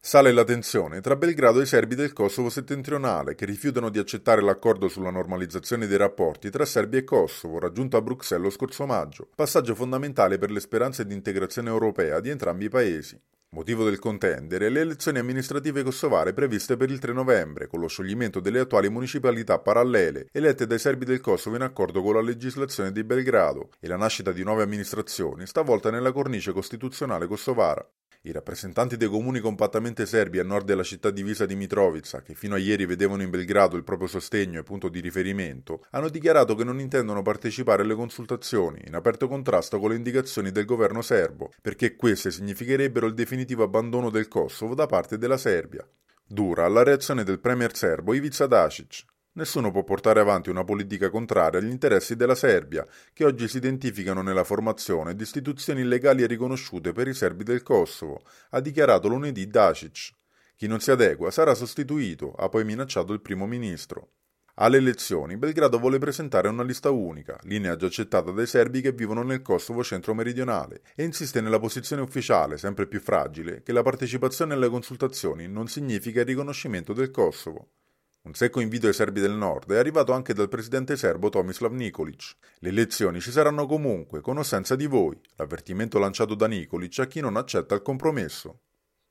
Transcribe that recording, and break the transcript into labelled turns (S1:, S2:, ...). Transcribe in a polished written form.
S1: Sale la tensione tra Belgrado e i serbi del Kosovo settentrionale, che rifiutano di accettare l'accordo sulla normalizzazione dei rapporti tra Serbia e Kosovo, raggiunto a Bruxelles lo scorso maggio, passaggio fondamentale per le speranze di integrazione europea di entrambi i paesi. Motivo del contendere le elezioni amministrative kosovare previste per il 3 novembre, con lo scioglimento delle attuali municipalità parallele elette dai serbi del Kosovo in accordo con la legislazione di Belgrado e la nascita di nuove amministrazioni, stavolta nella cornice costituzionale kosovara. I rappresentanti dei comuni compattamente serbi a nord della città divisa di Mitrovica, che fino a ieri vedevano in Belgrado il proprio sostegno e punto di riferimento, hanno dichiarato che non intendono partecipare alle consultazioni, in aperto contrasto con le indicazioni del governo serbo, perché queste significherebbero il definitivo abbandono del Kosovo da parte della Serbia. Dura la reazione del premier serbo Ivica Dačić. Nessuno può portare avanti una politica contraria agli interessi della Serbia, che oggi si identificano nella formazione di istituzioni legali e riconosciute per i serbi del Kosovo, ha dichiarato lunedì Dačić. Chi non si adegua sarà sostituito, ha poi minacciato il primo ministro. Alle elezioni Belgrado vuole presentare una lista unica, linea già accettata dai serbi che vivono nel Kosovo centro-meridionale, e insiste nella posizione ufficiale, sempre più fragile, che la partecipazione alle consultazioni non significa il riconoscimento del Kosovo. Un secco invito ai serbi del nord è arrivato anche dal presidente serbo Tomislav Nikolic. Le elezioni ci saranno comunque, con o senza di voi, l'avvertimento lanciato da Nikolic a chi non accetta il compromesso.